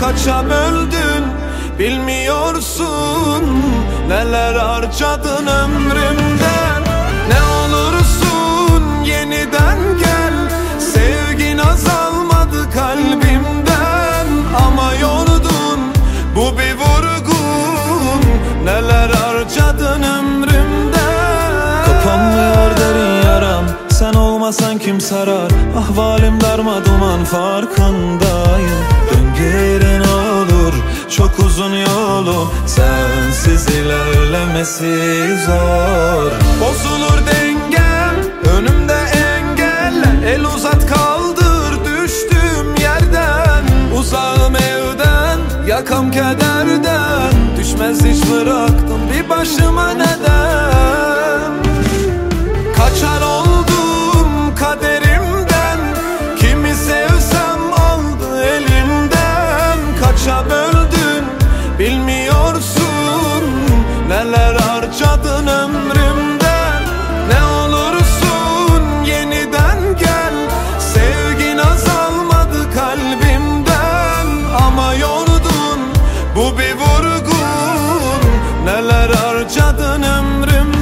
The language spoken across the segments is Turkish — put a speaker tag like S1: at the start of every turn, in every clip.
S1: kaça böldün bilmiyorsun. Neler harcadın ömrümden. Ne olursun yeniden gel, sevgin azalmadı kalbimden. Ama yordun, bu bir vurgun. Neler harcadın ömrümden.
S2: Kapanmıyor derin yaram, sen olmasan kim sarar? Ahvalim darma duman, farkındayım. Dön geri ne olur, çok uzun yolu, sensiz ilerlemesi zor.
S1: Bozulur dengem, önümde engeller. El uzat kaldır düştüğüm yerden. Uzağım evden, yakam kederden. Düşmez hiç bıraktım bir başıma neden. Kaçar oldum kaderimden. Kimi sevsem aldı elimden. Kaça böldün bilmiyorsun. Neler harcadın ömrümden. Ne olursun yeniden gel, sevgin azalmadı kalbimden. Ama yordun, bu bir vurgun. Neler harcadın ömrümden.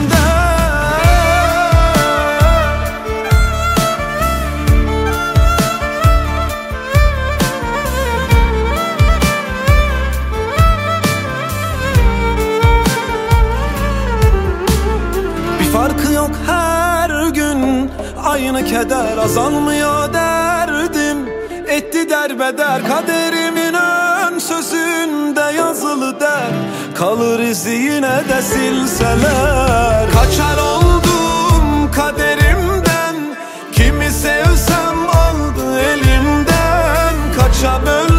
S1: Farkı yok her gün, aynı keder, azalmıyor derdim. Etti derbeder kaderimin ön sözünde yazılı der. Kalır izi yine de silseler. Kaçar oldum kaderimden. Kimi sevsem aldı elimden. Kaça böldüm